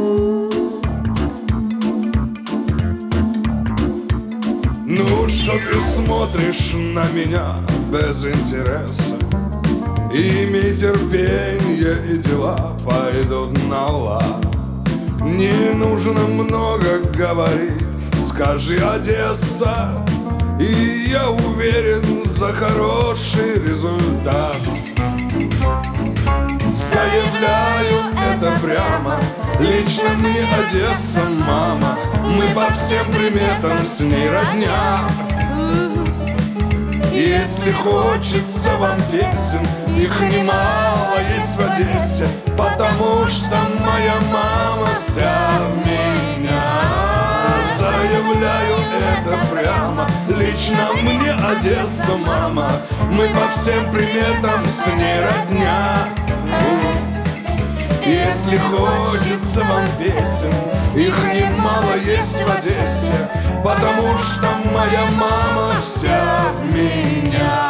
Ну что ты смотришь на меня без интереса? Имей терпенье, и дела пойдут на лад. Не нужно много говорить, скажи Одесса, и я уверен за хороший результат. Заявляю это прямо, лично мне Одесса мама. Мы по всем приметам с ней родня. Если хочется вам песен, их немало есть в Одессе, потому что моя мама вся в меня. Заявляю это прямо, лично мне Одесса мама. Мы по всем приметам с ней родня. Если хочется вам песен, их немало есть в Одессе, потому что моя мама вся в меня.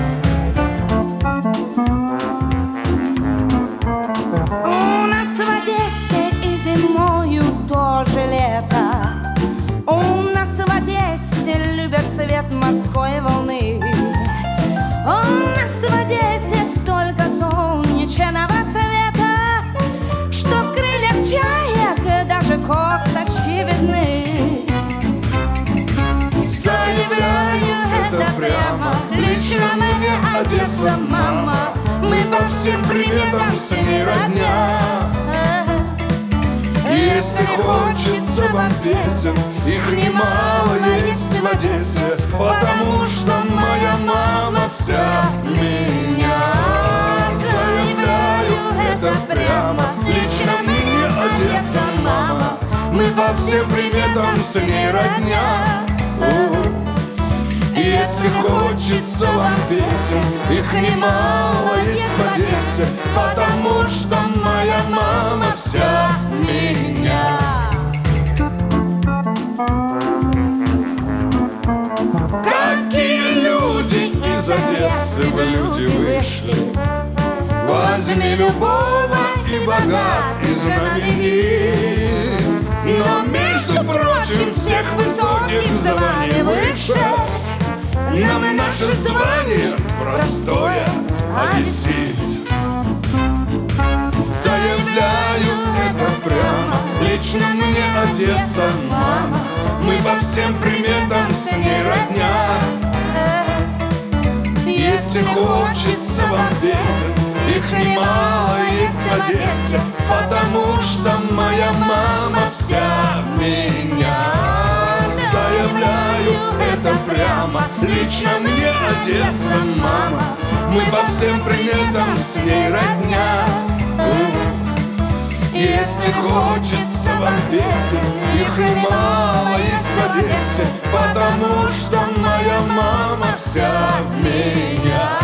У нас в Одессе и зимою тоже лето. У нас в Одессе любят цвет морской волны. У нас в Одессе столько солнечного света, что в крыльях чаек даже косточки видны. Заявляю это прямо, лично мне Одесса мама. Мы по всем приметам с ней родня. Если хочется вам песен, их немало есть в Одессе, потому что моя мама вся в меня. Заявляю это прямо, лично мне Одесса мама. Мы по всем приметам с ней родня. Если хочется вам песен, их немало есть в Одессе, потому что моя мама вся в меня. Какие люди из Одессы в люди вышли? Возьми любого и богат, и знаменит, но, между прочим, всех высоких званий выше нам наше звание простое, а висит. Заявляю это прямо, лично мне Одесса мама. Мы по всем приметам с ней родня. Если хочется вам песен, их немало есть в Одессе, потому что моя мама вся в меня. Заявляю это прямо, лично мне Одесса мама. Мы по всем приметам с ней родня. Если хочется вам песен, их немало есть в Одессе, потому что моя мама вся в меня.